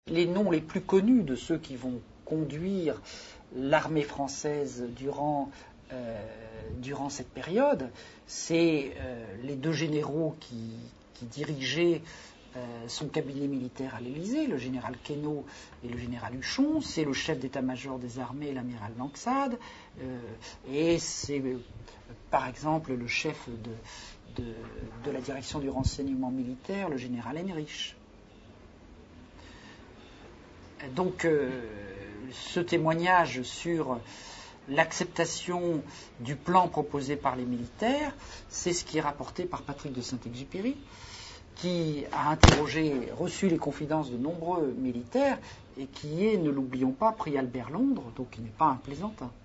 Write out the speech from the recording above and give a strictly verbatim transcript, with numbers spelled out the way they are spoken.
les noms les plus connus de ceux qui vont conduire l'armée française durant, euh, durant cette période, c'est euh, les deux généraux qui, qui dirigeaient euh, son cabinet militaire à l'Élysée, le général Queneau et le général Huchon, c'est le chef d'état-major des armées, l'amiral Langsade, euh, et c'est euh, par exemple le chef de, de, de la direction du renseignement militaire, le général Henrich. Donc euh, ce témoignage sur l'acceptation du plan proposé par les militaires, c'est ce qui est rapporté par Patrick de Saint-Exupéry, qui a interrogé, reçu les confidences de nombreux militaires et qui est, ne l'oublions pas, prix Albert Londres, donc qui n'est pas un plaisantin.